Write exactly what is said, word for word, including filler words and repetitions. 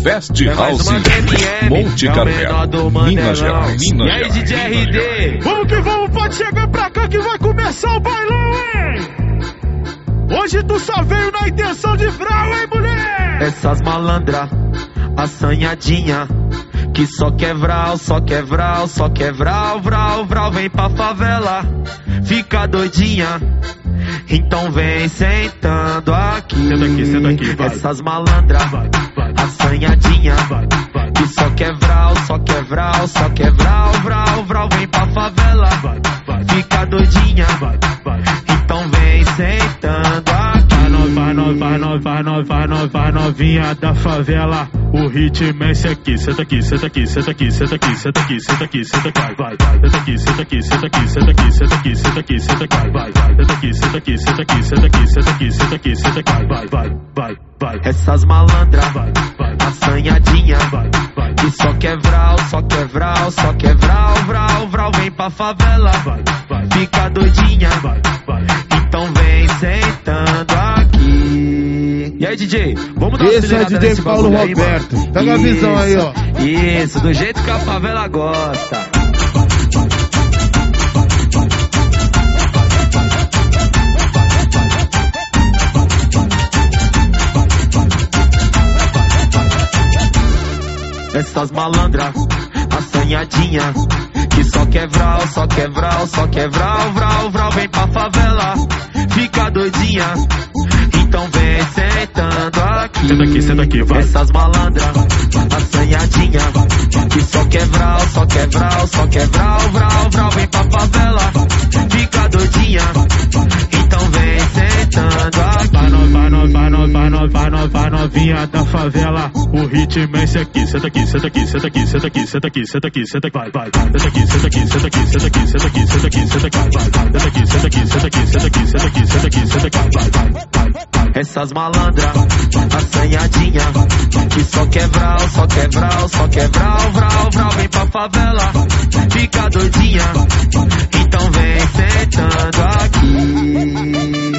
Best House, Monte Carmelo, Minas Gerais. E aí, D J R D? Vamos que vamos, pode chegar pra cá que vai começar o bailão, hein? Hoje tu só veio na intenção de vral, hein, mulher? Essas malandras, assanhadinha, que só quer vral, só quer vral, só quer vral, vral, vral. Vem pra favela, fica doidinha, então vem sentando aqui. Senta aqui, senta aqui, vai. Essas malandras, assanhadinha, que só quer vral, só quer vral, só quer vral, vral, vral. Vem pra favela, fica doidinha, então vem sentando aqui. Vai no, vai no, vai no, vai no, vai novinha da favela. O ritmo é esse aqui, senta aqui, senta aqui, senta aqui, senta aqui, senta aqui, senta aqui, senta aqui, vai, vai, senta aqui, senta aqui, senta aqui, senta aqui, senta aqui, senta aqui, senta aqui, vai, vai, senta aqui, senta aqui, senta aqui, senta aqui, senta aqui, senta aqui, senta aqui, vai, vai, vai, vai. Essas malandras, assanhadinha, que só quer vral, só quer vral, só quer vral, vral, vral. Vem pra favela, fica doidinha, então vem sentando aqui. E aí, D J, vamos dar uma Esse é D J Paulo Roberto. Aí, pega a visão aí, ó. Isso, do jeito que a favela gosta. Essas malandras, assanhadinha, que só quer vral, só quer vral, só quer vral, vral, vral. Vem pra favela, fica doidinha, então vem sentando aqui. Senta aqui, senta aqui, vai. Essas malandras, assanhadinha, que só quer vral, só quer vral, só quer vral, vral, vral. Vem pra favela, fica doidinha, então vem sentando aqui. Vai no, vai no, vai no, vai no, vai no, vai novinha da favela. O ritmo é esse aqui, senta aqui, senta aqui, senta aqui, senta aqui, senta aqui, senta aqui, senta aqui, vai, vai, senta aqui, senta aqui, senta aqui, senta aqui, senta aqui, senta aqui, senta aqui, vai, vai, senta aqui, senta aqui, senta aqui, senta aqui, senta aqui, senta aqui, senta aqui, vai, vai, vai. Essas malandras, assanhadinha, que só quer vral, só quer vral, só quer vral, vral, vral. Vem pra favela, fica doidinha, então vem sentando aqui.